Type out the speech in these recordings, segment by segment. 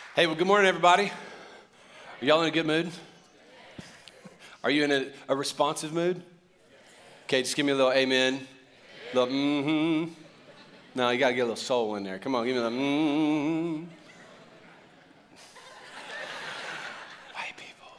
Hey, well, good morning, everybody. Are y'all in a good mood? Are you in a responsive mood? Okay, just give me a little amen. A little mm-hmm. No, you got to get a little soul in there. Come on, give me a little mm-hmm. White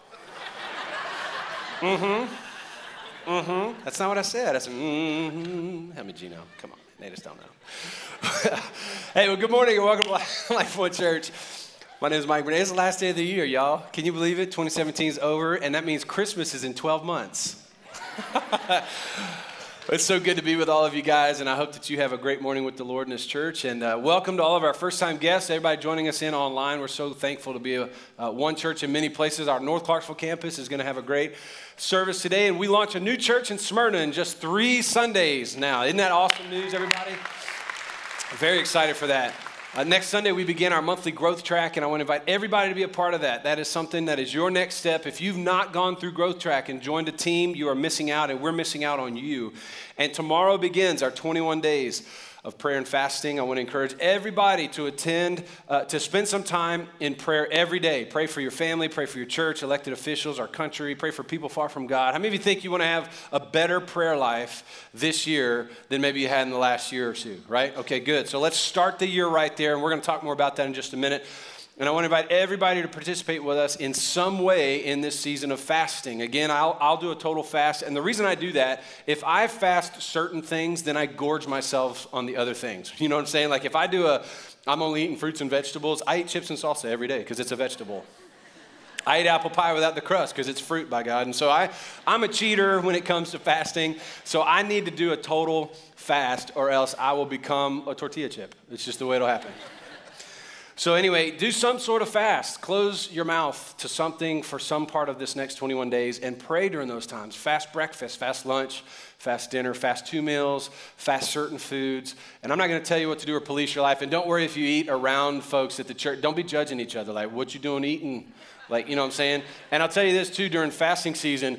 people. Mm-hmm. Mm-hmm. That's not what I said. I said mm-hmm. Help me, Gino. Come on. They just don't know. Hey, well, good morning and welcome to Life One Church. My name is Mike Burnett. It's the last day of the year, y'all. Can you believe it? 2017 is over, and that means Christmas is in 12 months. It's so good to be with all of you guys, and I hope that you have a great morning with the Lord in this church. And welcome to all of our first-time guests, everybody joining us in online. We're so thankful to be one church in many places. Our North Clarksville campus is going to have a great service today, and we launch a new church in Smyrna in just 3 Sundays now. Isn't that awesome news, everybody? Very excited for that. Next Sunday, we begin our monthly growth track, and I want to invite everybody to be a part of that. That is something that is your next step. If you've not gone through growth track and joined a team, you are missing out, and we're missing out on you. And tomorrow begins our 21 days of prayer and fasting. I want to encourage everybody to attend, to spend some time in prayer every day. Pray for your family, pray for your church, elected officials, our country, pray for people far from God. How many of you think you want to have a better prayer life this year than maybe you had in the last year or two, right? Okay, good. So let's start the year right there, and we're going to talk more about that in just a minute. And I want to invite everybody to participate with us in some way in this season of fasting. Again, I'll do a total fast. And the reason I do that, if I fast certain things, then I gorge myself on the other things. You know what I'm saying? Like if I do I'm only eating fruits and vegetables, I eat chips and salsa every day because it's a vegetable. I eat apple pie without the crust because it's fruit, by God. And so I'm a cheater when it comes to fasting. So I need to do a total fast or else I will become a tortilla chip. It's just the way it'll happen. So anyway, do some sort of fast. Close your mouth to something for some part of this next 21 days and pray during those times. Fast breakfast, fast lunch, fast dinner, fast 2 meals, fast certain foods. And I'm not going to tell you what to do or police your life. And don't worry if you eat around folks at the church. Don't be judging each other. Like, what you doing eating? Like, you know what I'm saying? And I'll tell you this too, during fasting season,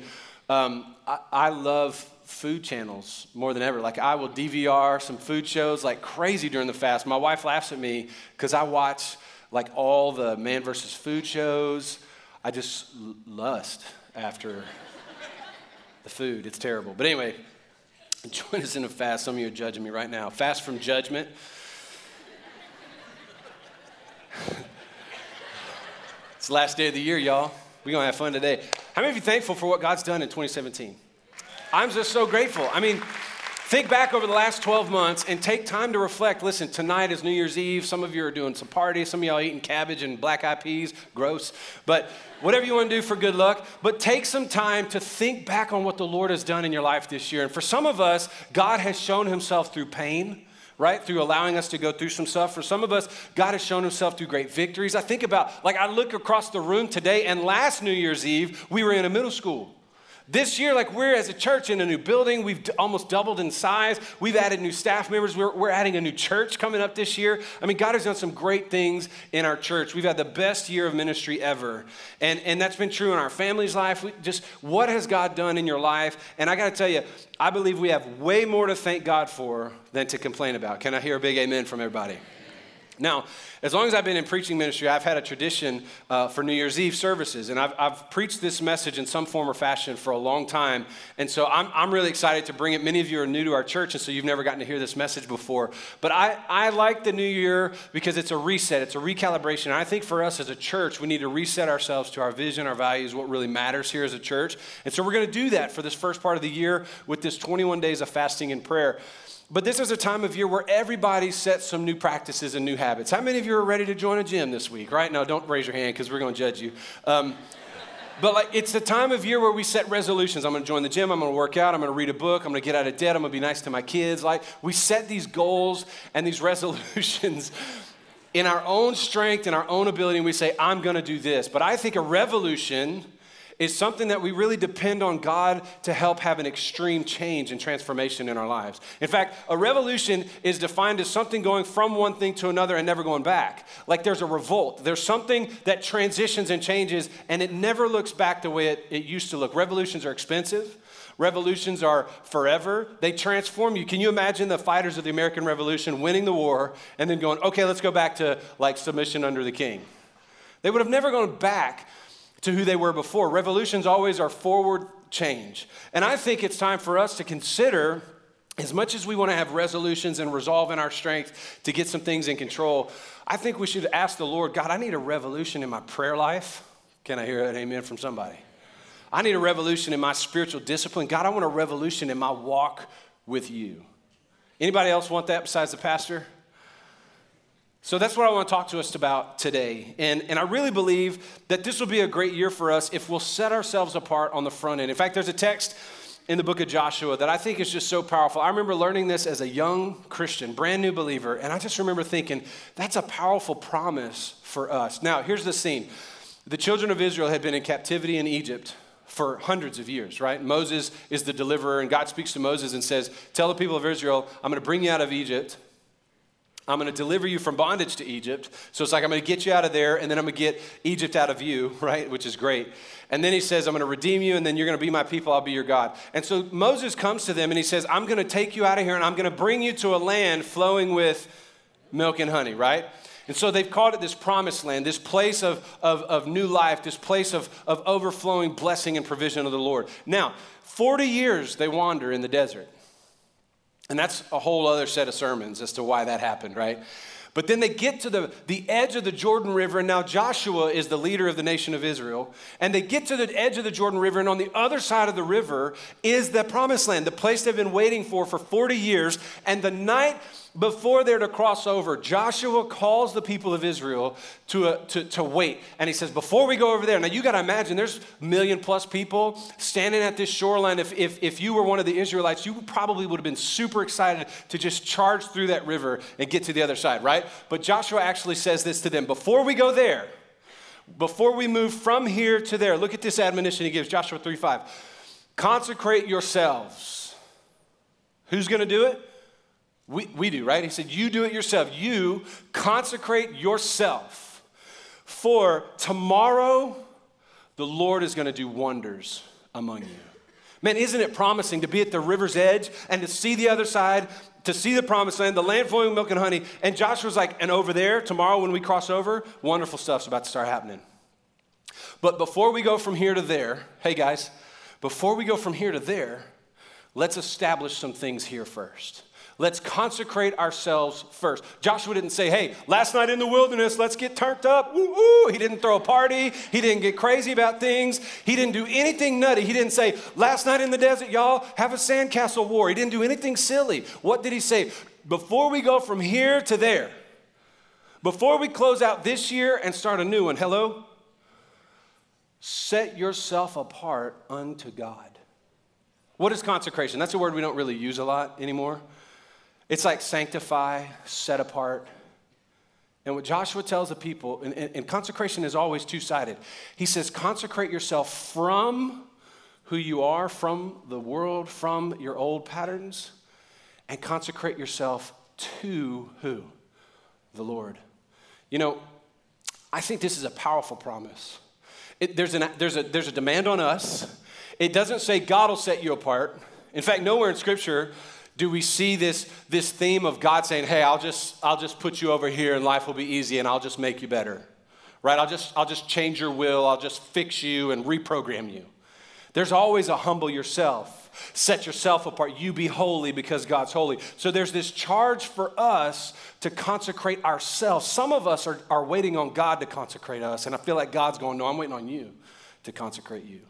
I love food channels more than ever. Like I will DVR some food shows like crazy during the fast. My wife laughs at me because I watch like all the Man versus Food shows. I just lust after the food. It's terrible. But anyway, join us in a fast. Some of you are judging me right now. Fast from judgment. It's the last day of the year, y'all. We're going to have fun today. How many of you are thankful for what God's done in 2017? I'm just so grateful. I mean, think back over the last 12 months and take time to reflect. Listen, tonight is New Year's Eve. Some of you are doing some parties. Some of y'all eating cabbage and black-eyed peas. Gross. But whatever you want to do for good luck. But take some time to think back on what the Lord has done in your life this year. And for some of us, God has shown himself through pain, right? Through allowing us to go through some stuff. For some of us, God has shown himself through great victories. I think about, like I look across the room today, and last New Year's Eve, we were in a middle school. This year, like we're as a church in a new building, we've almost doubled in size. We've added new staff members. We're adding a new church coming up this year. I mean, God has done some great things in our church. We've had the best year of ministry ever. And that's been true in our family's life. What has God done in your life? And I got to tell you, I believe we have way more to thank God for than to complain about. Can I hear a big amen from everybody? Now, as long as I've been in preaching ministry, I've had a tradition for New Year's Eve services, and I've preached this message in some form or fashion for a long time, and so I'm really excited to bring it. Many of you are new to our church, and so you've never gotten to hear this message before, but I like the new year because it's a reset, it's a recalibration, and I think for us as a church, we need to reset ourselves to our vision, our values, what really matters here as a church, and so we're going to do that for this first part of the year with this 21 days of fasting and prayer. But this is a time of year where everybody sets some new practices and new habits. How many of you are ready to join a gym this week, right? No, don't raise your hand because we're going to judge you. But like it's the time of year where we set resolutions. I'm going to join the gym. I'm going to work out. I'm going to read a book. I'm going to get out of debt. I'm going to be nice to my kids. Like we set these goals and these resolutions in our own strength and our own ability. And we say, I'm going to do this. But I think a revolution is something that we really depend on God to help have an extreme change and transformation in our lives. In fact, a revolution is defined as something going from one thing to another and never going back. Like there's a revolt. There's something that transitions and changes, and it never looks back the way it used to look. Revolutions are expensive. Revolutions are forever. They transform you. Can you imagine the fighters of the American Revolution winning the war and then going, okay, let's go back to like submission under the king? They would have never gone back to who they were before. Revolutions always are forward change. And I think it's time for us to consider, as much as we want to have resolutions and resolve in our strength to get some things in control, I think we should ask the Lord, God, I need a revolution in my prayer life. Can I hear an amen from somebody? I need a revolution in my spiritual discipline. God, I want a revolution in my walk with you. Anybody else want that besides the pastor? So that's what I want to talk to us about today. And I really believe that this will be a great year for us if we'll set ourselves apart on the front end. In fact, there's a text in the book of Joshua that I think is just so powerful. I remember learning this as a young Christian, brand new believer, and I just remember thinking, that's a powerful promise for us. Now, here's the scene. The children of Israel had been in captivity in Egypt for hundreds of years, right? Moses is the deliverer, and God speaks to Moses and says, tell the people of Israel, I'm going to bring you out of Egypt. I'm going to deliver you from bondage to Egypt. So it's like I'm going to get you out of there, and then I'm going to get Egypt out of you, right? Which is great. And then he says, I'm going to redeem you, and then you're going to be my people. I'll be your God. And so Moses comes to them, and he says, I'm going to take you out of here, and I'm going to bring you to a land flowing with milk and honey, right? And so they've called it this promised land, this place of new life, this place of overflowing blessing and provision of the Lord. Now, 40 years they wander in the desert. And that's a whole other set of sermons as to why that happened, right? But then they get to the edge of the Jordan River, and now Joshua is the leader of the nation of Israel. And they get to the edge of the Jordan River, and on the other side of the river is the promised land, the place they've been waiting for 40 years. And the night before they're to cross over, Joshua calls the people of Israel to wait. And he says, before we go over there, now you got to imagine there's 1 million plus people standing at this shoreline. If you were one of the Israelites, you probably would have been super excited to just charge through that river and get to the other side, right? But Joshua actually says this to them, before we go there, before we move from here to there, look at this admonition he gives, Joshua 3:5. Consecrate yourselves. Who's going to do it? We do, right? He said, you do it yourself. You consecrate yourself. For tomorrow, the Lord is going to do wonders among you. Man, isn't it promising to be at the river's edge and to see the other side, to see the promised land, the land flowing with milk and honey? And Joshua's like, and over there, tomorrow when we cross over, wonderful stuff's about to start happening. But before we go from here to there, hey guys, before we go from here to there, let's establish some things here first. Let's consecrate ourselves first. Joshua didn't say, hey, last night in the wilderness, let's get turned up. Woo, woo. He didn't throw a party. He didn't get crazy about things. He didn't do anything nutty. He didn't say, last night in the desert, y'all, have a sandcastle war. He didn't do anything silly. What did he say? Before we go from here to there, before we close out this year and start a new one, hello? Set yourself apart unto God. What is consecration? That's a word we don't really use a lot anymore. It's like sanctify, set apart. And what Joshua tells the people, and consecration is always two-sided. He says, consecrate yourself from who you are, from the world, from your old patterns, and consecrate yourself to who? The Lord. You know, I think this is a powerful promise. There's a demand on us. It doesn't say God will set you apart. In fact, nowhere in Scripture do we see this theme of God saying, hey, I'll just put you over here and life will be easy and I'll just make you better, right? I'll just change your will. I'll just fix you and reprogram you. There's always a humble yourself. Set yourself apart. You be holy because God's holy. So there's this charge for us to consecrate ourselves. Some of us are waiting on God to consecrate us. And I feel like God's going, no, I'm waiting on you to consecrate you.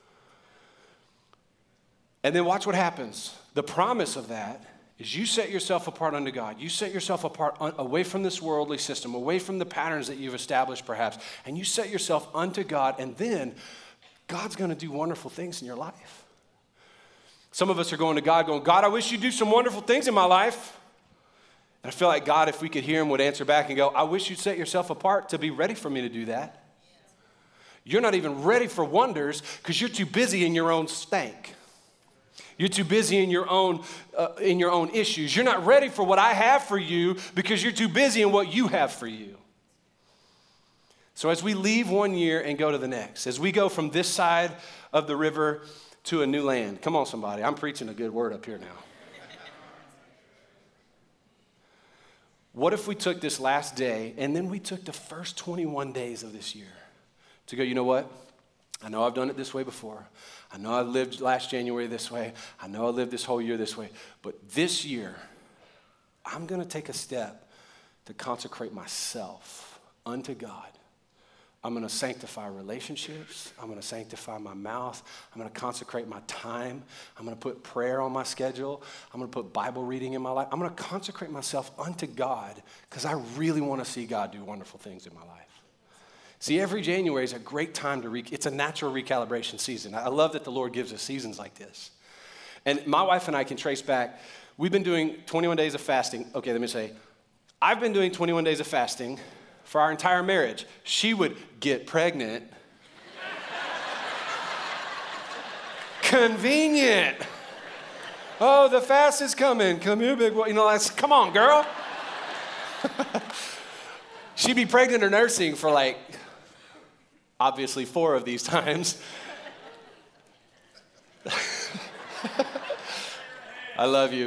And then watch what happens. The promise of that is you set yourself apart unto God. You set yourself apart away from this worldly system, away from the patterns that you've established perhaps, and you set yourself unto God, and then God's going to do wonderful things in your life. Some of us are going to God going, God, I wish you'd do some wonderful things in my life. And I feel like God, if we could hear him, would answer back and go, I wish you'd set yourself apart to be ready for me to do that. You're not even ready for wonders because you're too busy in your own stank. You're too busy in your own issues. You're not ready for what I have for you because you're too busy in what you have for you. So as we leave one year and go to the next, as we go from this side of the river to a new land, come on somebody, I'm preaching a good word up here now. what if we took this last day and then we took the first 21 days of this year to go, you know what? I know I've done it this way before. I know I lived last January this way. I know I lived this whole year this way. But this year, I'm going to take a step to consecrate myself unto God. I'm going to sanctify relationships. I'm going to sanctify my mouth. I'm going to consecrate my time. I'm going to put prayer on my schedule. I'm going to put Bible reading in my life. I'm going to consecrate myself unto God because I really want to see God do wonderful things in my life. See, every January is a great time to it's a natural recalibration season. I love that the Lord gives us seasons like this. And my wife and I can trace back, we've been doing 21 days of fasting. Okay, let me say, I've been doing 21 days of fasting for our entire marriage. She would get pregnant. Convenient. Oh, the fast is coming. Come here, big boy. You know, come on, girl. She'd be pregnant or nursing for like, obviously 4 of these times. I love you.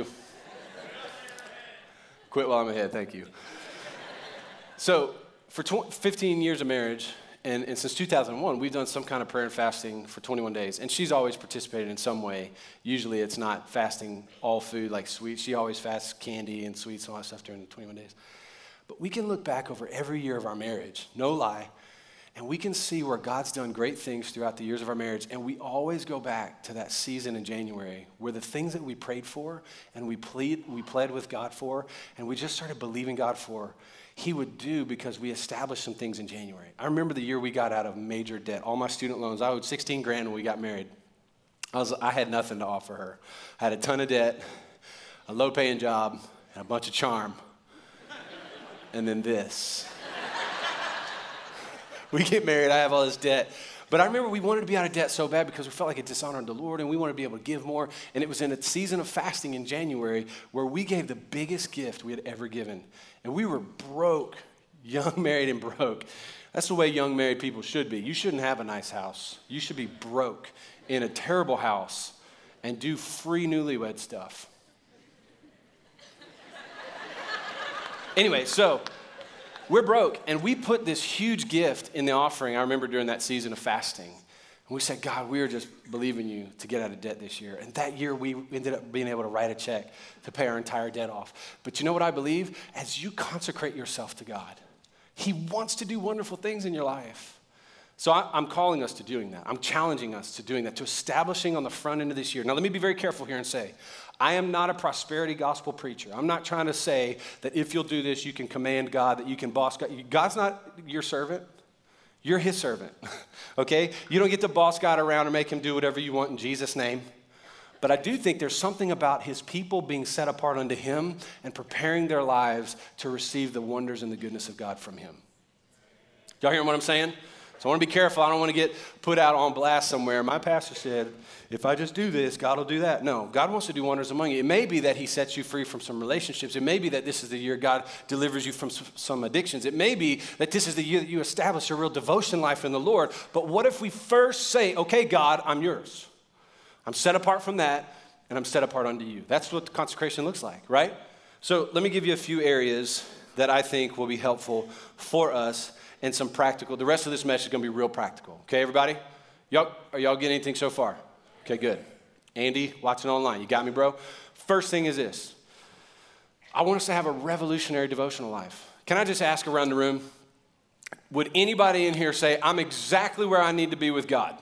Quit while I'm ahead, thank you. So for 15 years of marriage, and since 2001, we've done some kind of prayer and fasting for 21 days. And she's always participated in some way. Usually it's not fasting all food like sweets. She always fasts candy and sweets and all that stuff during the 21 days. But we can look back over every year of our marriage, no lie, and we can see where God's done great things throughout the years of our marriage. And we always go back to that season in January where the things that we prayed for and we pled with God for, and we just started believing God for, He would do because we established some things in January. I remember the year we got out of major debt. All my student loans, I owed $16,000 when we got married. I had nothing to offer her. I had a ton of debt, a low-paying job, and a bunch of charm. And then this. We get married, I have all this debt. But I remember we wanted to be out of debt so bad because we felt like it dishonored the Lord and we wanted to be able to give more. And it was in a season of fasting in January where we gave the biggest gift we had ever given. And we were broke, young, married, and broke. That's the way young married people should be. You shouldn't have a nice house. You should be broke in a terrible house and do free newlywed stuff. Anyway, so we're broke, and we put this huge gift in the offering, I remember during that season of fasting. And we said, God, we are just believing you to get out of debt this year. And that year, we ended up being able to write a check to pay our entire debt off. But you know what I believe? As you consecrate yourself to God, He wants to do wonderful things in your life. So I'm calling us to doing that. I'm challenging us to doing that, to establishing on the front end of this year. Now, let me be very careful here and say, I am not a prosperity gospel preacher. I'm not trying to say that if you'll do this, you can command God, that you can boss God. God's not your servant. You're His servant, okay? You don't get to boss God around or make Him do whatever you want in Jesus' name. But I do think there's something about His people being set apart unto Him and preparing their lives to receive the wonders and the goodness of God from Him. Y'all hearing what I'm saying? So I want to be careful. I don't want to get put out on blast somewhere. My pastor said, if I just do this, God will do that. No, God wants to do wonders among you. It may be that He sets you free from some relationships. It may be that this is the year God delivers you from some addictions. It may be that this is the year that you establish a real devotion life in the Lord. But what if we first say, okay, God, I'm yours. I'm set apart from that, and I'm set apart unto you. That's what the consecration looks like, right? So let me give you a few areas that I think will be helpful for us and some practical. The rest of this message is going to be real practical. Okay, everybody? Are y'all getting anything so far? Okay, good. Andy, watching online, you got me, bro? First thing is this. I want us to have a revolutionary devotional life. Can I just ask around the room, would anybody in here say, I'm exactly where I need to be with God?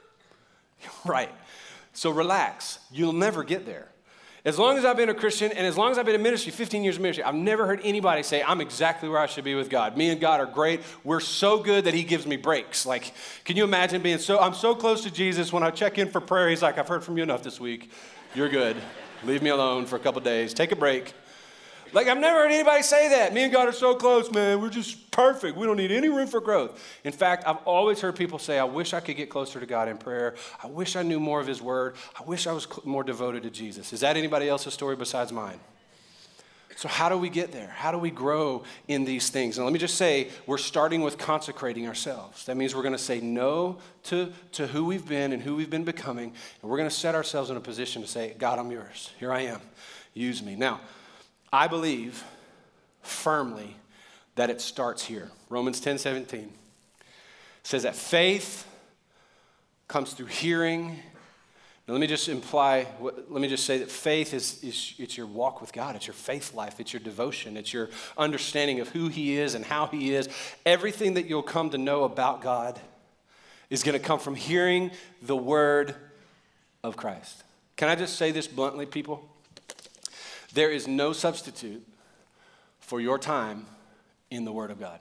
Right. So relax. You'll never get there. As long as I've been a Christian and as long as I've been in ministry, 15 years of ministry, I've never heard anybody say, I'm exactly where I should be with God. Me and God are great. We're so good that He gives me breaks. Like, can you imagine I'm so close to Jesus when I check in for prayer, He's like, I've heard from you enough this week. You're good. Leave me alone for a couple days. Take a break. Like, I've never heard anybody say that. Me and God are so close, man. We're just perfect. We don't need any room for growth. In fact, I've always heard people say, I wish I could get closer to God in prayer. I wish I knew more of His word. I wish I was more devoted to Jesus. Is that anybody else's story besides mine? So how do we get there? How do we grow in these things? And let me just say, we're starting with consecrating ourselves. That means we're going to say no to who we've been and who we've been becoming. And we're going to set ourselves in a position to say, God, I'm yours. Here I am. Use me. Now, I believe firmly that it starts here. Romans 10:17 says that faith comes through hearing. Now, let me just say that faith is it's your walk with God. It's your faith life. It's your devotion. It's your understanding of who he is and how he is. Everything that you'll come to know about God is going to come from hearing the word of Christ. Can I just say this bluntly, people? There is no substitute for your time in the word of God.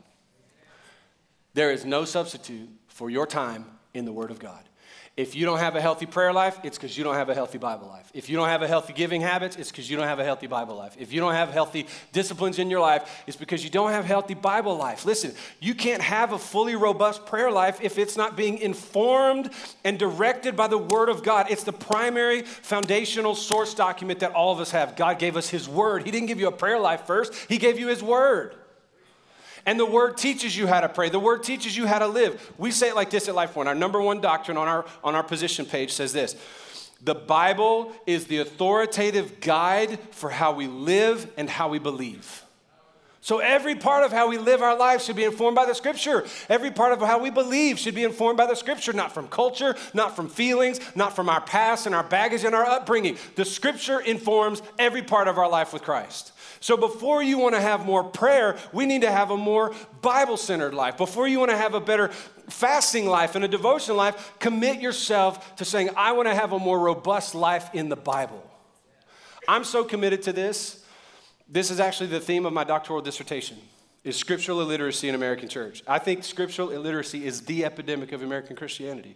There is no substitute for your time in the word of God. If you don't have a healthy prayer life, it's because you don't have a healthy Bible life. If you don't have a healthy giving habits, it's because you don't have a healthy Bible life. If you don't have healthy disciplines in your life, it's because you don't have healthy Bible life. Listen, you can't have a fully robust prayer life if it's not being informed and directed by the Word of God. It's the primary foundational source document that all of us have. God gave us His Word. He didn't give you a prayer life first. He gave you His Word. And the Word teaches you how to pray. The Word teaches you how to live. We say it like this at LifePoint. Our number one doctrine on our position page says this: the Bible is the authoritative guide for how we live and how we believe. So every part of how we live our lives should be informed by the Scripture. Every part of how we believe should be informed by the Scripture, not from culture, not from feelings, not from our past and our baggage and our upbringing. The Scripture informs every part of our life with Christ. So before you want to have more prayer, we need to have a more Bible-centered life. Before you want to have a better fasting life and a devotion life, commit yourself to saying, I want to have a more robust life in the Bible. I'm so committed to this. This is actually the theme of my doctoral dissertation, is scriptural illiteracy in American church. I think scriptural illiteracy is the epidemic of American Christianity.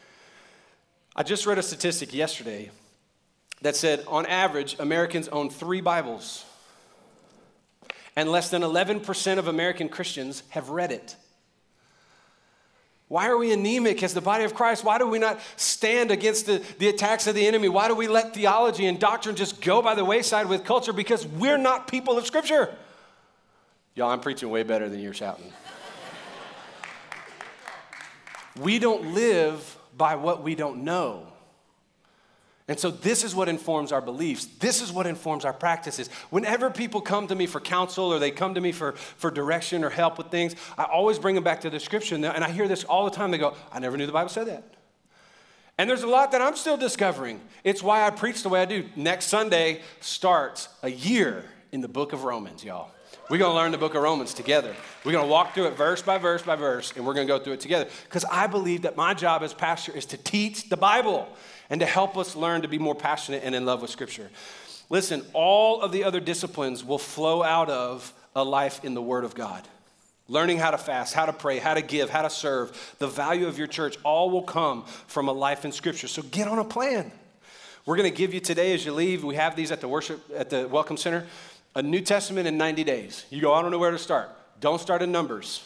I just read a statistic yesterday that said, on average, Americans own 3 Bibles. And less than 11% of American Christians have read it. Why are we anemic as the body of Christ? Why do we not stand against the attacks of the enemy? Why do we let theology and doctrine just go by the wayside with culture? Because we're not people of Scripture. Y'all, I'm preaching way better than you're shouting. We don't live by what we don't know. And so this is what informs our beliefs. This is what informs our practices. Whenever people come to me for counsel or they come to me for direction or help with things, I always bring them back to the Scripture. And I hear this all the time. They go, I never knew the Bible said that. And there's a lot that I'm still discovering. It's why I preach the way I do. Next Sunday starts a year in the book of Romans, y'all. We're going to learn the book of Romans together. We're going to walk through it verse by verse by verse, and we're going to go through it together. Because I believe that my job as pastor is to teach the Bible and to help us learn to be more passionate and in love with Scripture. Listen, all of the other disciplines will flow out of a life in the Word of God. Learning how to fast, how to pray, how to give, how to serve, the value of your church, all will come from a life in Scripture. So get on a plan. We're going to give you today as you leave, we have these at the Welcome Center, a New Testament in 90 days. You go, I don't know where to start. Don't start in Numbers.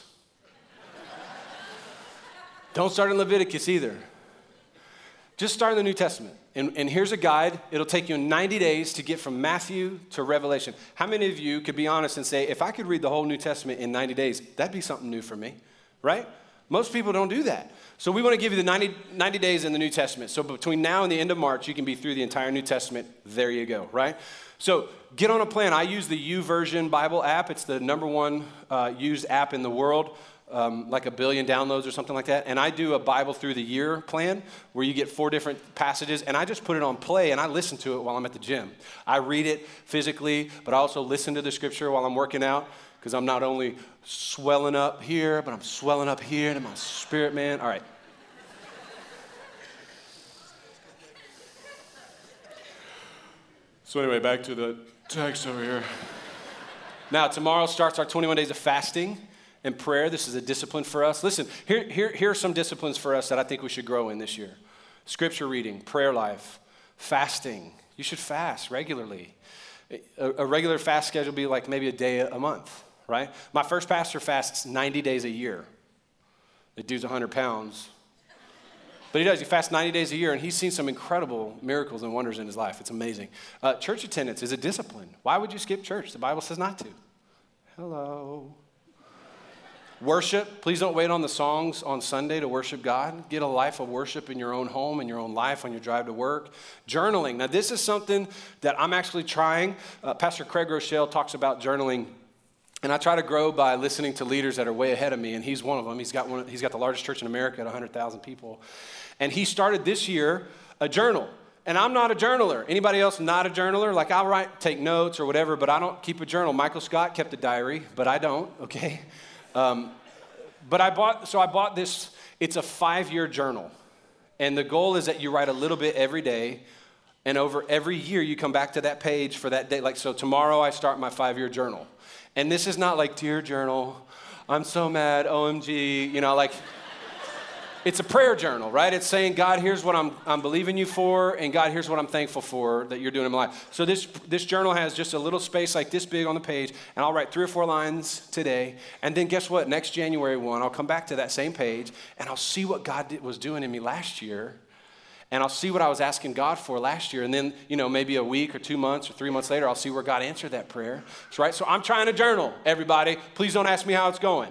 Don't start in Leviticus either. Just start in the New Testament. And here's a guide. It'll take you 90 days to get from Matthew to Revelation. How many of you could be honest and say, if I could read the whole New Testament in 90 days, that'd be something new for me, right? Most people don't do that. So we want to give you the 90 days in the New Testament. So between now and the end of March, you can be through the entire New Testament. There you go, right? So get on a plan. I use the YouVersion Bible app. It's the number one used app in the world. Like 1 billion downloads or something like that. And I do a Bible through the year plan where you get 4 different passages, and I just put it on play and I listen to it while I'm at the gym. I read it physically, but I also listen to the Scripture while I'm working out, because I'm not only swelling up here, but I'm swelling up here in my spirit, man. All right. So anyway, back to the text over here. Now, tomorrow starts our 21 days of fasting and prayer. This is a discipline for us. Listen, here are some disciplines for us that I think we should grow in this year. Scripture reading, prayer life, fasting. You should fast regularly. A regular fast schedule would be like maybe a day a month, right? My first pastor fasts 90 days a year. The dude's 100 pounds. But he does. He fasts 90 days a year, and he's seen some incredible miracles and wonders in his life. It's amazing. Church attendance is a discipline. Why would you skip church? The Bible says not to. Hello. Worship, please don't wait on the songs on Sunday to worship God. Get a life of worship in your own home, in your own life, on your drive to work. Journaling. Now, this is something that I'm actually trying. Pastor Craig Rochelle talks about journaling And I try to grow by listening to leaders that are way ahead of me, and he's one of them. He's got the largest church in America at 100,000 people. And he started this year a journal. And I'm not a journaler. Anybody else not a journaler? Like I'll take notes or whatever, but I don't keep a journal. Michael Scott kept a diary, but I don't, okay? But I bought this, it's a 5-year journal. And the goal is that you write a little bit every day, and over every year you come back to that page for that day. Like, so tomorrow I start my 5-year journal. And this is not like, dear journal, I'm so mad, OMG, like, it's a prayer journal, right? It's saying, God, here's what I'm believing you for, and God, here's what I'm thankful for that you're doing in my life. So this journal has just a little space like this big on the page, and I'll write 3 or 4 lines today, and then guess what? Next January 1, I'll come back to that same page, and I'll see what God was doing in me last year, and I'll see what I was asking God for last year. And then, maybe a week or 2 months or 3 months later, I'll see where God answered that prayer. That's right. So I'm trying to journal, everybody. Please don't ask me how it's going.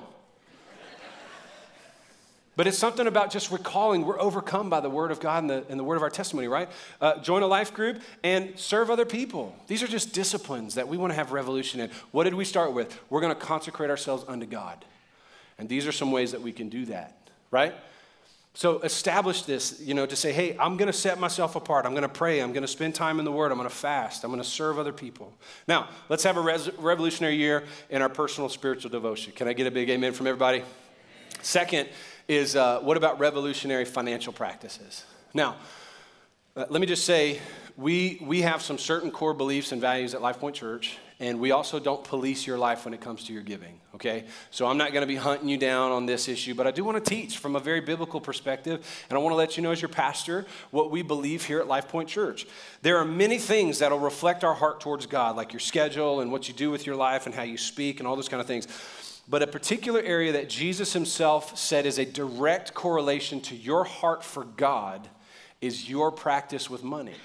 But it's something about just recalling we're overcome by the word of God and the word of our testimony, right? Join a life group and serve other people. These are just disciplines that we want to have revolution in. What did we start with? We're going to consecrate ourselves unto God. And these are some ways that we can do that, right? So establish this, to say, hey, I'm going to set myself apart. I'm going to pray. I'm going to spend time in the Word. I'm going to fast. I'm going to serve other people. Now, let's have a revolutionary year in our personal spiritual devotion. Can I get a big amen from everybody? Second is, what about revolutionary financial practices? Now, let me just say, we have some certain core beliefs and values at LifePoint Church, and we also don't police your life when it comes to your giving, okay? So I'm not going to be hunting you down on this issue, but I do want to teach from a very biblical perspective, and I want to let you know as your pastor what we believe here at LifePoint Church. There are many things that will reflect our heart towards God, like your schedule and what you do with your life and how you speak and all those kind of things. But a particular area that Jesus himself said is a direct correlation to your heart for God is your practice with money.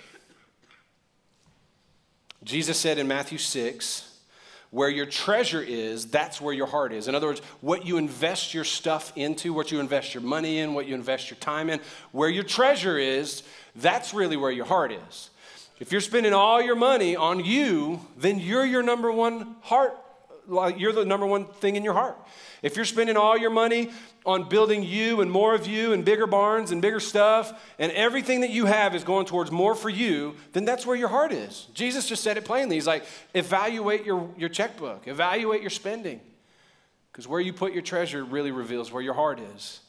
Jesus said in Matthew 6, where your treasure is, that's where your heart is. In other words, what you invest your stuff into, what you invest your money in, what you invest your time in, where your treasure is, that's really where your heart is. If you're spending all your money on you, then you're your number one heart. You're the number one thing in your heart. If you're spending all your money on building you and more of you and bigger barns and bigger stuff, and everything that you have is going towards more for you, then that's where your heart is. Jesus just said it plainly. He's like, evaluate your checkbook, evaluate your spending, because where you put your treasure really reveals where your heart is.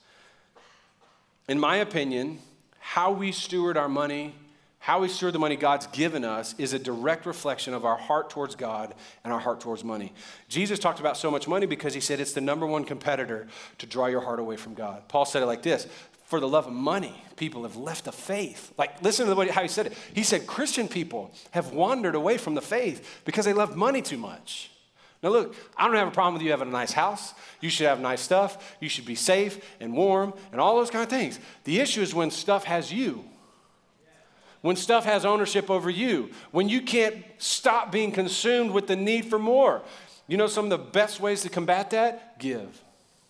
In my opinion, how we steward our money, how we steward the money God's given us is a direct reflection of our heart towards God and our heart towards money. Jesus talked about so much money because he said it's the number one competitor to draw your heart away from God. Paul said it like this, for the love of money, people have left the faith. Like, listen to how he said it. He said Christian people have wandered away from the faith because they love money too much. Now look, I don't have a problem with you having a nice house. You should have nice stuff. You should be safe and warm and all those kind of things. The issue is when stuff has you. When stuff has ownership over you, when you can't stop being consumed with the need for more. You know some of the best ways to combat that? Give.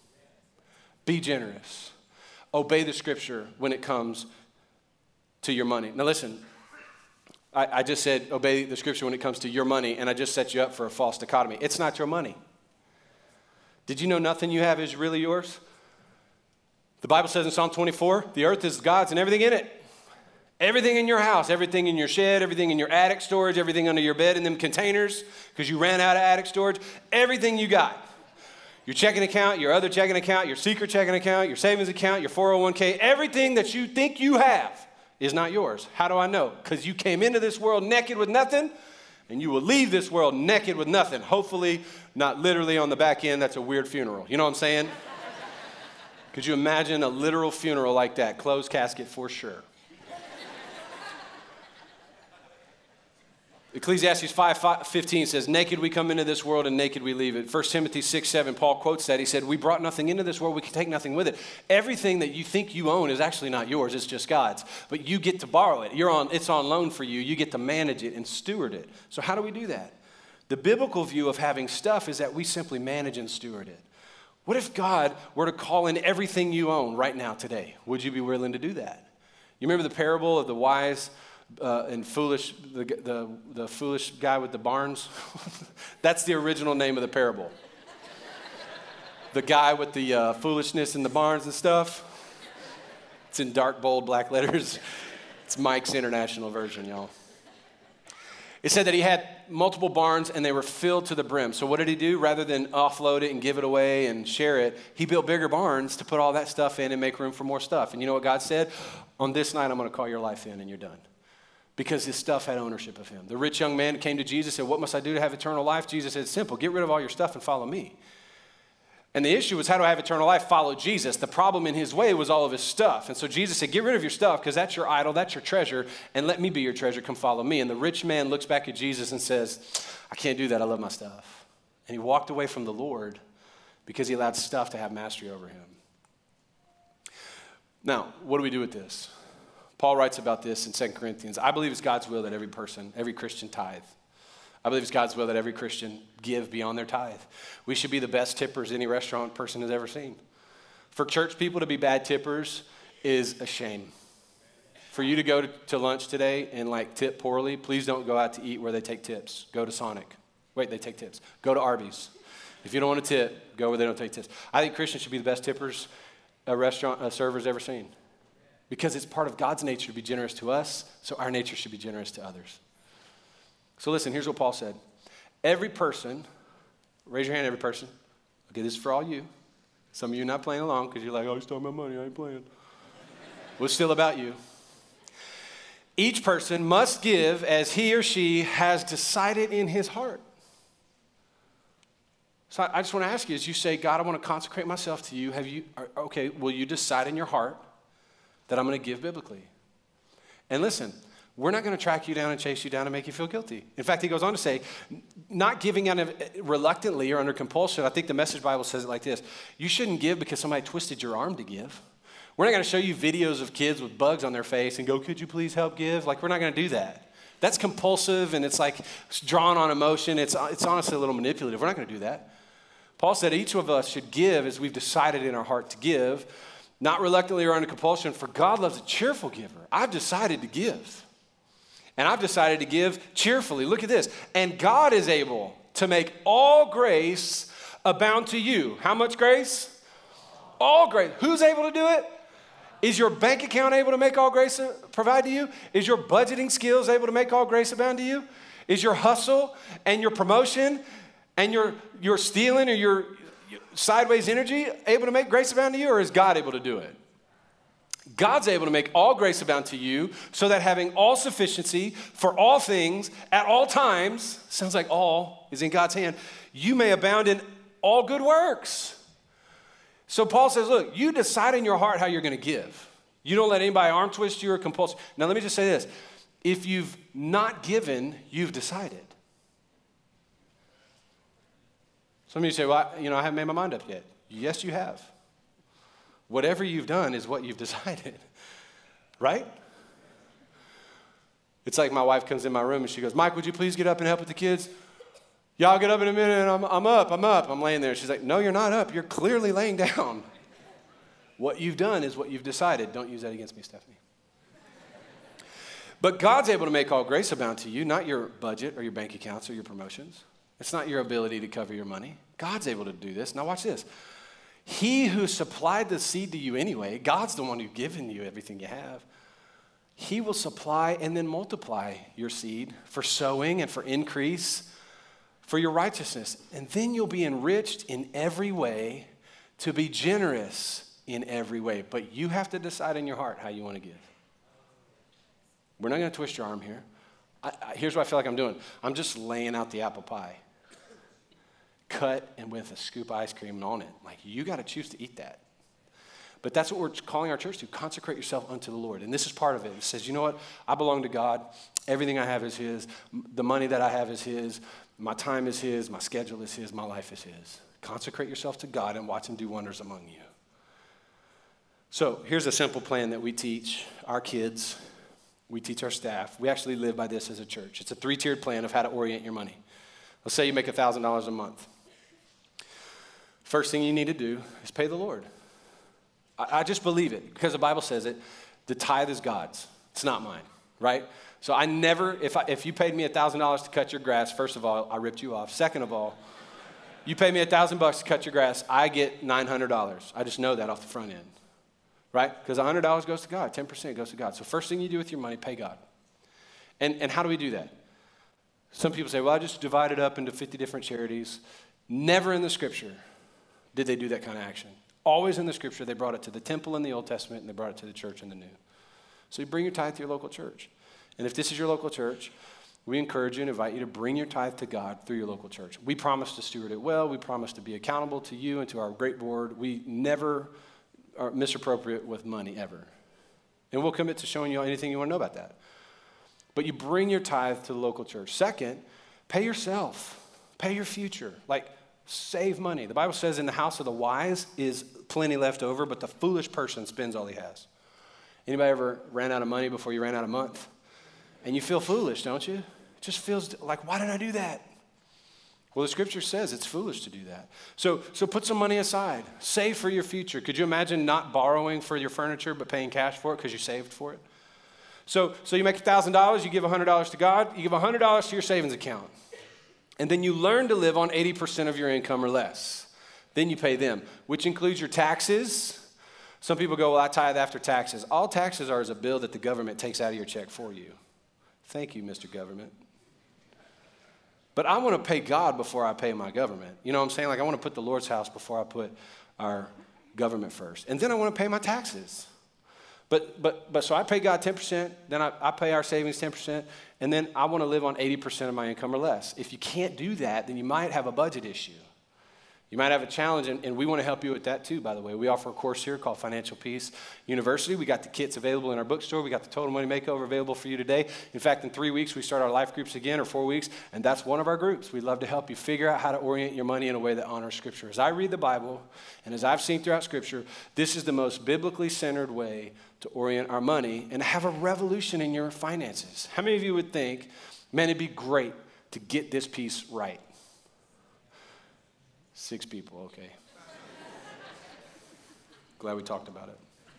Be generous. Obey the scripture when it comes to your money. Now listen, I just said obey the scripture when it comes to your money, and I just set you up for a false dichotomy. It's not your money. Did you know nothing you have is really yours? The Bible says in Psalm 24, the earth is God's and everything in it. Everything in your house, everything in your shed, everything in your attic storage, everything under your bed in them containers because you ran out of attic storage, everything you got. Your checking account, your other checking account, your secret checking account, your savings account, your 401k, everything that you think you have is not yours. How do I know? Because you came into this world naked with nothing, and you will leave this world naked with nothing. Hopefully, not literally on the back end. That's a weird funeral. You know what I'm saying? Could you imagine a literal funeral like that? Closed casket for sure. Ecclesiastes 5:15 says, naked we come into this world and naked we leave it. 1 Timothy 6:7, Paul quotes that. He said, we brought nothing into this world, we can take nothing with it. Everything that you think you own is actually not yours, it's just God's. But you get to borrow it. It's on loan for you. You get to manage it and steward it. So how do we do that? The biblical view of having stuff is that we simply manage and steward it. What if God were to call in everything you own right now today? Would you be willing to do that? You remember the parable of the wise and foolish, the foolish guy with the barns? That's the original name of the parable. The guy with the foolishness in the barns and stuff. It's in dark, bold, black letters. It's Mike's international version, y'all. It said that he had multiple barns and they were filled to the brim. So what did he do? Rather than offload it and give it away and share it, he built bigger barns to put all that stuff in and make room for more stuff. And you know what God said? On this night, I'm going to call your life in and you're done. Because his stuff had ownership of him. The rich young man came to Jesus and said, what must I do to have eternal life? Jesus said, simple, get rid of all your stuff and follow me. And the issue was, how do I have eternal life? Follow Jesus. The problem in his way was all of his stuff. And so Jesus said, get rid of your stuff because that's your idol, that's your treasure, and let me be your treasure. Come follow me. And the rich man looks back at Jesus and says, I can't do that. I love my stuff. And he walked away from the Lord because he allowed stuff to have mastery over him. Now, what do we do with this? Paul writes about this in 2 Corinthians. I believe it's God's will that every person, every Christian tithe. I believe it's God's will that every Christian give beyond their tithe. We should be the best tippers any restaurant person has ever seen. For church people to be bad tippers is a shame. For you to go to lunch today and like tip poorly, please don't go out to eat where they take tips. Go to Sonic. Wait, they take tips. Go to Arby's. If you don't want to tip, go where they don't take tips. I think Christians should be the best tippers a server's ever seen. Because it's part of God's nature to be generous to us, so our nature should be generous to others. So listen, here's what Paul said. Every person, raise your hand, every person. Okay, this is for all you. Some of you are not playing along because you're like, oh, he's talking about money, I ain't playing. Well, it's still about you. Each person must give as he or she has decided in his heart. So I just want to ask you, as you say, God, I want to consecrate myself to you, will you decide in your heart that I'm going to give biblically? And listen, we're not going to track you down and chase you down and make you feel guilty. In fact, he goes on to say, not giving out of reluctantly or under compulsion. I think the Message Bible says it like this. You shouldn't give because somebody twisted your arm to give. We're not going to show you videos of kids with bugs on their face and go, could you please help give? Like, we're not going to do that. That's compulsive and it's like it's drawn on emotion. It's honestly a little manipulative. We're not going to do that. Paul said each of us should give as we've decided in our heart to give, not reluctantly or under compulsion, for God loves a cheerful giver. I've decided to give. And I've decided to give cheerfully. Look at this. And God is able to make all grace abound to you. How much grace? All grace. Who's able to do it? Is your bank account able to make all grace provide to you? Is your budgeting skills able to make all grace abound to you? Is your hustle and your promotion and your stealing or your sideways energy able to make grace abound to you? Or is God able to do it? God's able to make all grace abound to you so that having all sufficiency for all things at all times, sounds like all is in God's hand, you may abound in all good works. So Paul says, look, you decide in your heart how you're going to give. You don't let anybody arm twist you or compulse. Now let me just say this. If you've not given, you've decided. Some of you say, well, I haven't made my mind up yet. Yes, you have. Whatever you've done is what you've decided, right? It's like my wife comes in my room and she goes, Mike, would you please get up and help with the kids? Yeah, I'll get up in a minute. I'm up. I'm laying there. She's like, no, you're not up. You're clearly laying down. What you've done is what you've decided. Don't use that against me, Stephanie. But God's able to make all grace abound to you, not your budget or your bank accounts or your promotions. It's not your ability to cover your money. God's able to do this. Now watch this. He who supplied the seed to you anyway, God's the one who's given you everything you have. He will supply and then multiply your seed for sowing and for increase, for your righteousness. And then you'll be enriched in every way to be generous in every way. But you have to decide in your heart how you want to give. We're not going to twist your arm here. Here's what I feel like I'm doing. I'm just laying out the apple pie. Cut and with a scoop of ice cream on it. Like, you got to choose to eat that. But that's what we're calling our church to. Consecrate yourself unto the Lord. And this is part of it. It says, you know what? I belong to God. Everything I have is His. The money that I have is His. My time is His. My schedule is His. My life is His. Consecrate yourself to God and watch Him do wonders among you. So here's a simple plan that we teach our kids. We teach our staff. We actually live by this as a church. It's a 3-tiered plan of how to orient your money. Let's say you make $1,000 a month. First thing you need to do is pay the Lord. I just believe it because the Bible says it. The tithe is God's. It's not mine, right? So I never, if you paid me $1,000 to cut your grass, first of all, I ripped you off. Second of all, You pay me $1,000 to cut your grass, I get $900. I just know that off the front end, right? Because $100 goes to God, 10% goes to God. So first thing you do with your money, pay God. And how do we do that? Some people say, well, I just divide it up into 50 different charities. Never in the scripture did they do that kind of action. Always in the scripture, they brought it to the temple in the Old Testament and they brought it to the church in the New. So you bring your tithe to your local church. And if this is your local church, we encourage you and invite you to bring your tithe to God through your local church. We promise to steward it well. We promise to be accountable to you and to our great board. We never are misappropriate with money, ever. And we'll commit to showing you anything you want to know about that. But you bring your tithe to the local church. Second, pay yourself. Pay your future. Like, save money. The Bible says in the house of the wise is plenty left over, but the foolish person spends all he has. Anybody ever ran out of money before you ran out of month? And you feel foolish, don't you? It just feels like, why did I do that? Well, the scripture says it's foolish to do that. So put some money aside. Save for your future. Could you imagine not borrowing for your furniture but paying cash for it because you saved for it? So you make $1,000, you give $100 to God, you give $100 to your savings account. And then you learn to live on 80% of your income or less. Then you pay them, which includes your taxes. Some people go, well, I tithe after taxes. All taxes are is a bill that the government takes out of your check for you. Thank you, Mr. Government. But I want to pay God before I pay my government. You know what I'm saying? Like, I want to put the Lord's house before I put our government first. And then I want to pay my taxes. But so I pay God 10%, then I pay our savings 10%, and then I want to live on 80% of my income or less. If you can't do that, then you might have a budget issue. You might have a challenge, and we want to help you with that too, by the way. We offer a course here called Financial Peace University. We got the kits available in our bookstore. We got the Total Money Makeover available for you today. In fact, in 3 weeks, we start our life groups again, or 4 weeks, and that's one of our groups. We'd love to help you figure out how to orient your money in a way that honors Scripture. As I read the Bible, and as I've seen throughout Scripture, this is the most biblically centered way to orient our money and have a revolution in your finances. How many of you would think, man, it'd be great to get this piece right? 6 people, okay. Glad we talked about it.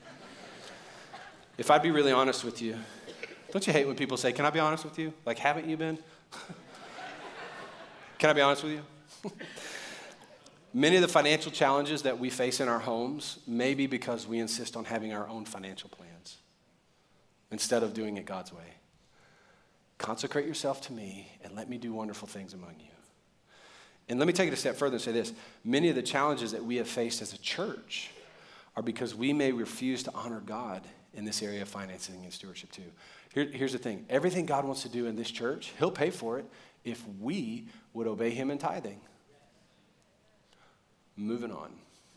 If I'd be really honest with you, don't you hate when people say, can I be honest with you? Like, haven't you been? Can I be honest with you? Many of the financial challenges that we face in our homes may be because we insist on having our own financial plans instead of doing it God's way. Consecrate yourself to me and let me do wonderful things among you. And let me take it a step further and say this. Many of the challenges that we have faced as a church are because we may refuse to honor God in this area of financing and stewardship too. Here's the thing. Everything God wants to do in this church, he'll pay for it if we would obey him in tithing. Moving on.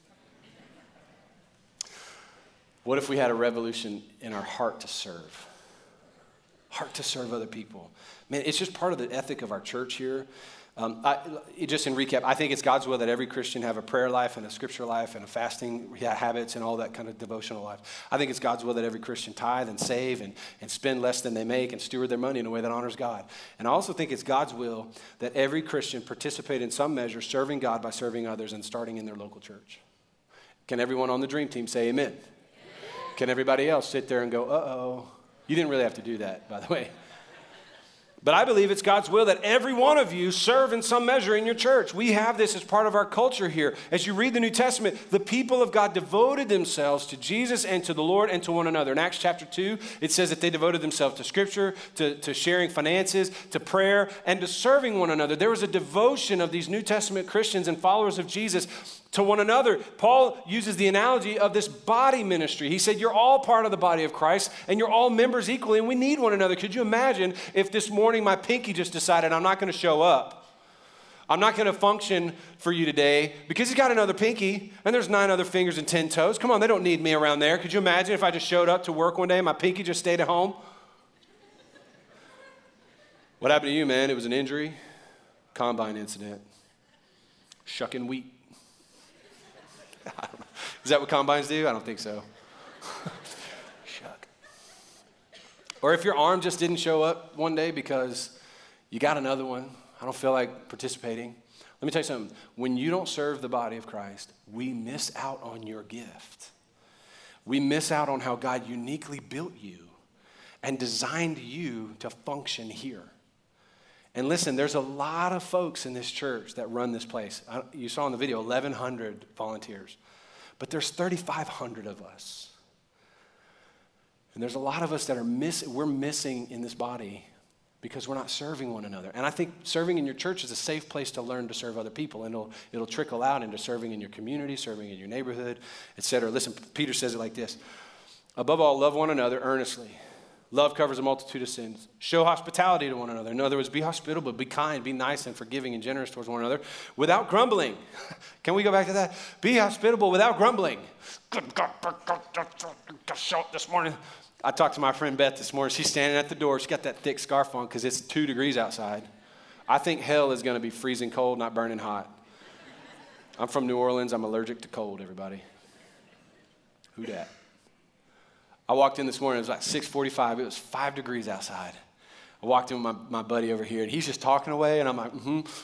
What if we had a revolution in our heart to serve? Heart to serve other people. Man, it's just part of the ethic of our church here. Just in recap, I think it's God's will that every Christian have a prayer life and a scripture life and a fasting habits and all that kind of devotional life. I think it's God's will that every Christian tithe and save and spend less than they make and steward their money in a way that honors God. And I also think it's God's will that every Christian participate in some measure serving God by serving others and starting in their local church. Can everyone on the dream team say amen? Amen. Can everybody else sit there and go, uh-oh? You didn't really have to do that, by the way. But I believe it's God's will that every one of you serve in some measure in your church. We have this as part of our culture here. As you read the New Testament, the people of God devoted themselves to Jesus and to the Lord and to one another. In Acts chapter 2, it says that they devoted themselves to Scripture, to sharing finances, to prayer, and to serving one another. There was a devotion of these New Testament Christians and followers of Jesus to one another. Paul uses the analogy of this body ministry. He said, you're all part of the body of Christ, and you're all members equally, and we need one another. Could you imagine if this morning my pinky just decided I'm not going to show up? I'm not going to function for you today because he's got another pinky, and there's 9 other fingers and 10 toes. Come on, they don't need me around there. Could you imagine if I just showed up to work one day and my pinky just stayed at home? What happened to you, man? It was an injury, combine incident, shucking wheat. Is that what combines do? I don't think so. Shuck. Or if your arm just didn't show up one day because you got another one, I don't feel like participating. Let me tell you something. When you don't serve the body of Christ, we miss out on your gift. We miss out on how God uniquely built you and designed you to function here. And listen, there's a lot of folks in this church that run this place. You saw in the video, 1,100 volunteers. But there's 3,500 of us. And there's a lot of us that are we're missing in this body because we're not serving one another. And I think serving in your church is a safe place to learn to serve other people. And it'll trickle out into serving in your community, serving in your neighborhood, etc. Listen, Peter says it like this. Above all, love one another earnestly. Love covers a multitude of sins. Show hospitality to one another. In other words, be hospitable, be kind, be nice and forgiving and generous towards one another without grumbling. Can we go back to that? Be hospitable without grumbling. Good God, shout this morning. I talked to my friend Beth this morning. She's standing at the door. She's got that thick scarf on because it's 2 degrees outside. I think hell is going to be freezing cold, not burning hot. I'm from New Orleans. I'm allergic to cold, everybody. Who dat? I walked in this morning, it was like 6:45, it was 5 degrees outside. I walked in with my buddy over here, and he's just talking away, and I'm like,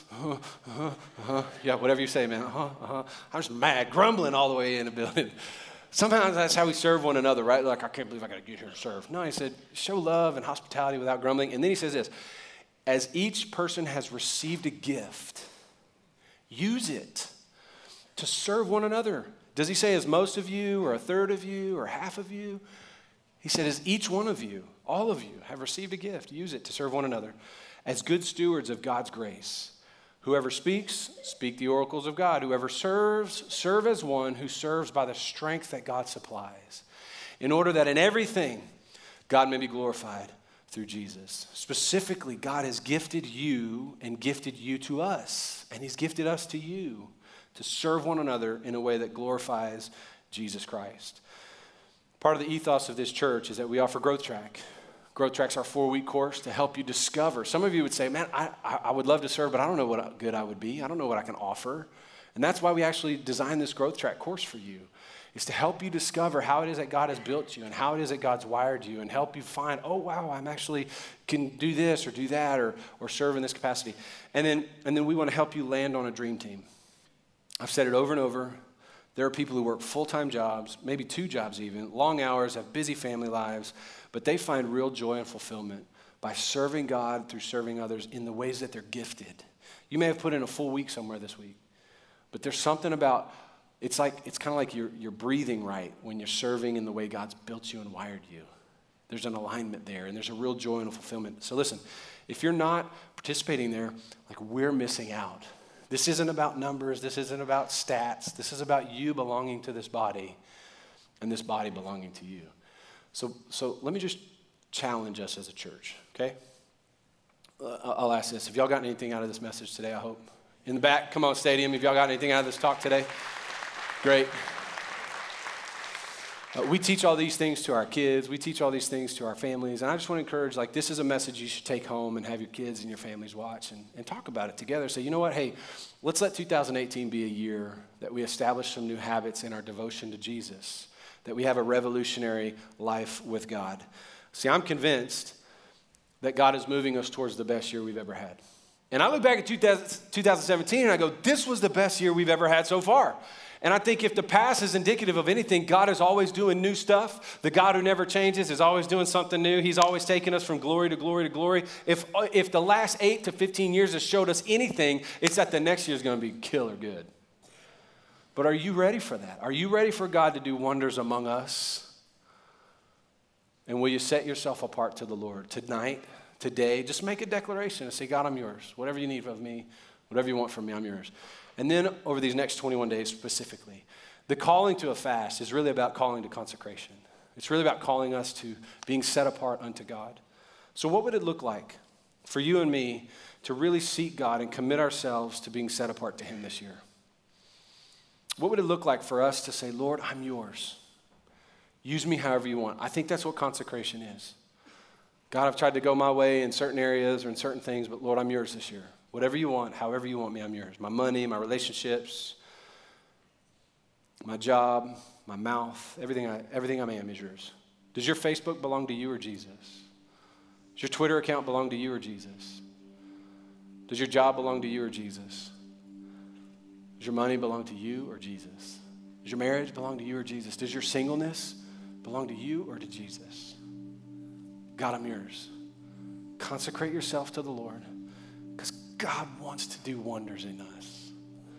yeah, whatever you say, man, I'm just mad, grumbling all the way in the building. Sometimes that's how we serve one another, right? Like, I can't believe I got to get here and serve. No, he said, show love and hospitality without grumbling. And then he says this, as each person has received a gift, use it to serve one another. Does he say as most of you, or a third of you, or half of you? He said, as each one of you, all of you have received a gift, use it to serve one another as good stewards of God's grace. Whoever speaks, speak the oracles of God. Whoever serves, serve as one who serves by the strength that God supplies, in order that in everything God may be glorified through Jesus. Specifically, God has gifted you and gifted you to us, and he's gifted us to you to serve one another in a way that glorifies Jesus Christ. Part of the ethos of this church is that we offer Growth Track. Growth Track's our 4-week course to help you discover. Some of you would say, man, I would love to serve, but I don't know what good I would be. I don't know what I can offer. And that's why we actually designed this Growth Track course for you, is to help you discover how it is that God has built you and how it is that God's wired you, and help you find, oh, wow, I'm actually can do this or do that or serve in this capacity. And then we want to help you land on a dream team. I've said it over and over. There are people who work full-time jobs, maybe 2 jobs even, long hours, have busy family lives, but they find real joy and fulfillment by serving God through serving others in the ways that they're gifted. You may have put in a full week somewhere this week, but there's something about, it's kind of like you're breathing right when you're serving in the way God's built you and wired you. There's an alignment there, and there's a real joy and a fulfillment. So listen, if you're not participating there, like, we're missing out. This isn't about numbers. This isn't about stats. This is about you belonging to this body and this body belonging to you. So let me just challenge us as a church, okay? I'll ask this. Have y'all gotten anything out of this message today, I hope? In the back, come on, Stadium. Have y'all got anything out of this talk today? Great. We teach all these things to our kids. We teach all these things to our families. And I just want to encourage, like, this is a message you should take home and have your kids and your families watch and talk about it together. Say, you know what? Hey, let's let 2018 be a year that we establish some new habits in our devotion to Jesus, that we have a revolutionary life with God. See, I'm convinced that God is moving us towards the best year we've ever had. And I look back at 2017 and I go, this was the best year we've ever had so far. And I think if the past is indicative of anything, God is always doing new stuff. The God who never changes is always doing something new. He's always taking us from glory to glory to glory. If the last 8 to 15 years has showed us anything, it's that the next year is going to be killer good. But are you ready for that? Are you ready for God to do wonders among us? And will you set yourself apart to the Lord tonight, today? Just make a declaration and say, God, I'm yours. Whatever you need of me, whatever you want from me, I'm yours. And then over these next 21 days specifically, the calling to a fast is really about calling to consecration. It's really about calling us to being set apart unto God. So what would it look like for you and me to really seek God and commit ourselves to being set apart to him this year? What would it look like for us to say, Lord, I'm yours. Use me however you want. I think that's what consecration is. God, I've tried to go my way in certain areas or in certain things, but Lord, I'm yours this year. Whatever you want, however you want me, I'm yours. My money, my relationships, my job, my mouth, everything I am is yours. Does your Facebook belong to you or Jesus? Does your Twitter account belong to you or Jesus? Does your job belong to you or Jesus? Does your money belong to you or Jesus? Does your marriage belong to you or Jesus? Does your singleness belong to you or to Jesus? God, I'm yours. Consecrate yourself to the Lord. God wants to do wonders in us.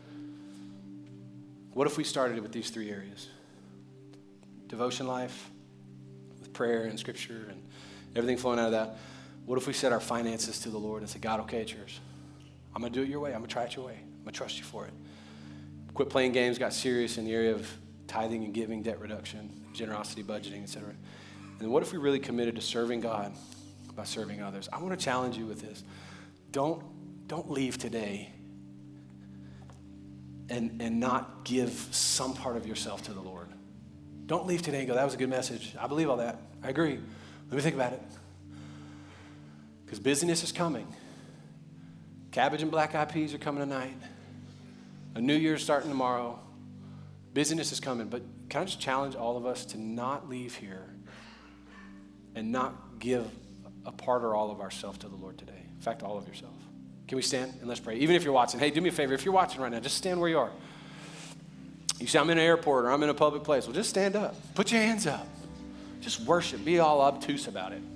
What if we started with these 3 areas? Devotion life, with prayer and scripture and everything flowing out of that. What if we set our finances to the Lord and say, God, okay, it's yours. I'm going to do it your way. I'm going to try it your way. I'm going to trust you for it. Quit playing games, got serious in the area of tithing and giving, debt reduction, generosity, budgeting, etc. And what if we really committed to serving God by serving others? I want to challenge you with this. Don't leave today and not give some part of yourself to the Lord. Don't leave today and go, that was a good message. I believe all that. I agree. Let me think about it. Because busyness is coming. Cabbage and black eyed peas are coming tonight. A new year's starting tomorrow. Busyness is coming. But can I just challenge all of us to not leave here and not give a part or all of ourselves to the Lord today? In fact, all of yourself. Can we stand and let's pray? Even if you're watching, hey, do me a favor. If you're watching right now, just stand where you are. You say, I'm in an airport or I'm in a public place. Well, just stand up. Put your hands up. Just worship. Be all obtuse about it.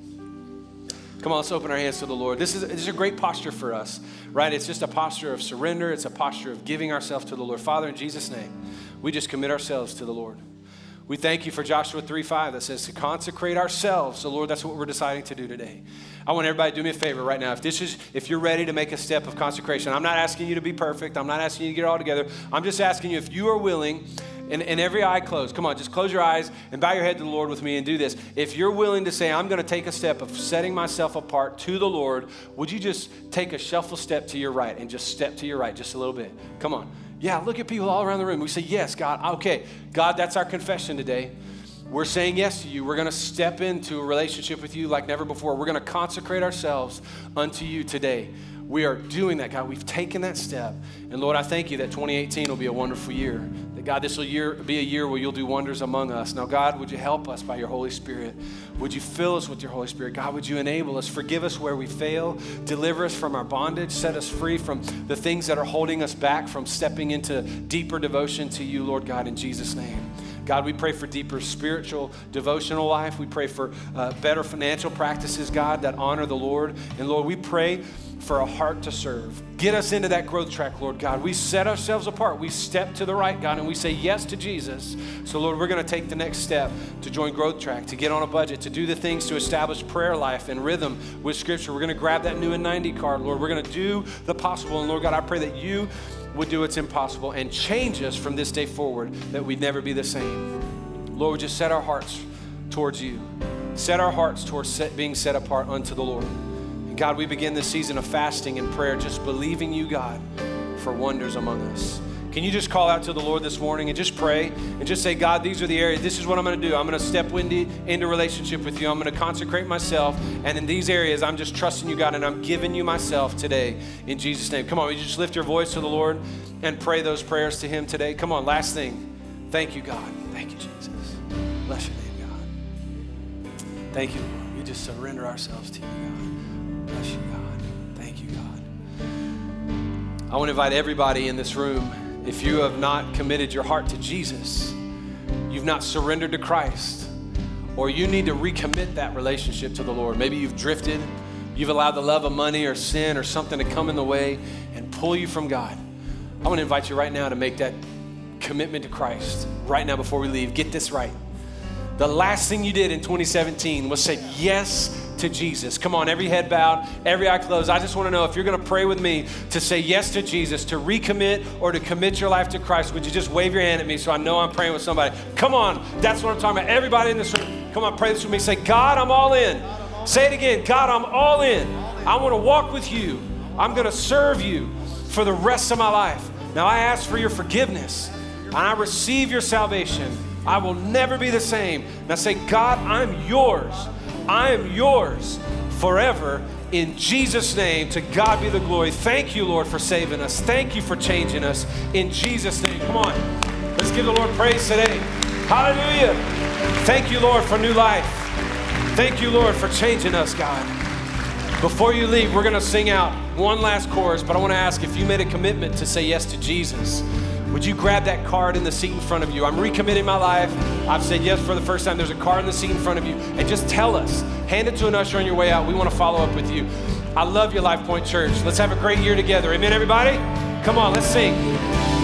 Come on, let's open our hands to the Lord. This is a great posture for us, right? It's just a posture of surrender. It's a posture of giving ourselves to the Lord. Father, in Jesus' name, we just commit ourselves to the Lord. We thank you for Joshua 3:5 that says to consecrate ourselves. So, Lord, that's what we're deciding to do today. I want everybody to do me a favor right now. If you're ready to make a step of consecration, I'm not asking you to be perfect. I'm not asking you to get it all together. I'm just asking you if you are willing, and every eye closed. Come on, just close your eyes and bow your head to the Lord with me and do this. If you're willing to say, I'm going to take a step of setting myself apart to the Lord, would you just take a shuffle step to your right and just step to your right just a little bit? Come on. Yeah, look at people all around the room. We say, yes, God. Okay, God, that's our confession today. We're saying yes to you. We're going to step into a relationship with you like never before. We're going to consecrate ourselves unto you today. We are doing that, God. We've taken that step. And Lord, I thank you that 2018 will be a wonderful year. That, God, this will be a year where you'll do wonders among us. Now, God, would you help us by your Holy Spirit? Would you fill us with your Holy Spirit? God, would you enable us? Forgive us where we fail. Deliver us from our bondage. Set us free from the things that are holding us back from stepping into deeper devotion to you, Lord God, in Jesus' name. God, we pray for deeper spiritual, devotional life. We pray for better financial practices, God, that honor the Lord. And Lord, we pray for a heart to serve. Get us into that growth track, Lord God. We set ourselves apart. We step to the right, God, and we say yes to Jesus. So, Lord, we're going to take the next step to join Growth Track, to get on a budget, to do the things to establish prayer life and rhythm with Scripture. We're going to grab that new and 90 card, Lord. We're going to do the possible. And, Lord God, I pray that you would do what's impossible and change us from this day forward, that we'd never be the same. Lord, we just set our hearts towards you. Set our hearts towards being set apart unto the Lord. And God, we begin this season of fasting and prayer, just believing you, God, for wonders among us. Can you just call out to the Lord this morning and just pray and just say, God, these are the areas. This is what I'm going to do. I'm going to step into relationship with you. I'm going to consecrate myself. And in these areas, I'm just trusting you, God, and I'm giving you myself today in Jesus' name. Come on, will you just lift your voice to the Lord and pray those prayers to him today? Come on, last thing. Thank you, God. Thank you, Jesus. Bless your name, God. Thank you, Lord. We just surrender ourselves to you, God. Bless you, God. Thank you, God. I want to invite everybody in this room. If you have not committed your heart to Jesus, you've not surrendered to Christ, or you need to recommit that relationship to the Lord. Maybe you've drifted, you've allowed the love of money or sin or something to come in the way and pull you from God. I want to invite you right now to make that commitment to Christ right now before we leave. Get this right. The last thing you did in 2017 was say yes to Jesus. Come on, every head bowed, every eye closed. I just want to know if you're going to pray with me to say yes to Jesus, to recommit or to commit your life to Christ. Would you just wave your hand at me so I know I'm praying with somebody? Come on, that's what I'm talking about. Everybody in this room, come on, pray this with me. Say, God, I'm all in. Say it again. God, I'm all in. I want to walk with you. I'm going to serve you for the rest of my life. Now I ask for your forgiveness and I receive your salvation. I will never be the same. Now say, God, I'm yours. I am yours forever in Jesus' name. To God be the glory. Thank you, Lord, for saving us. Thank you for changing us in Jesus' name. Come on. Let's give the Lord praise today. Hallelujah. Thank you, Lord, for new life. Thank you, Lord, for changing us, God. Before you leave, we're going to sing out one last chorus, but I want to ask if you made a commitment to say yes to Jesus. Would you grab that card in the seat in front of you? I'm recommitting my life. I've said yes for the first time. There's a card in the seat in front of you. And just tell us. Hand it to an usher on your way out. We want to follow up with you. I love you, Life Point Church. Let's have a great year together. Amen, everybody? Come on, let's sing.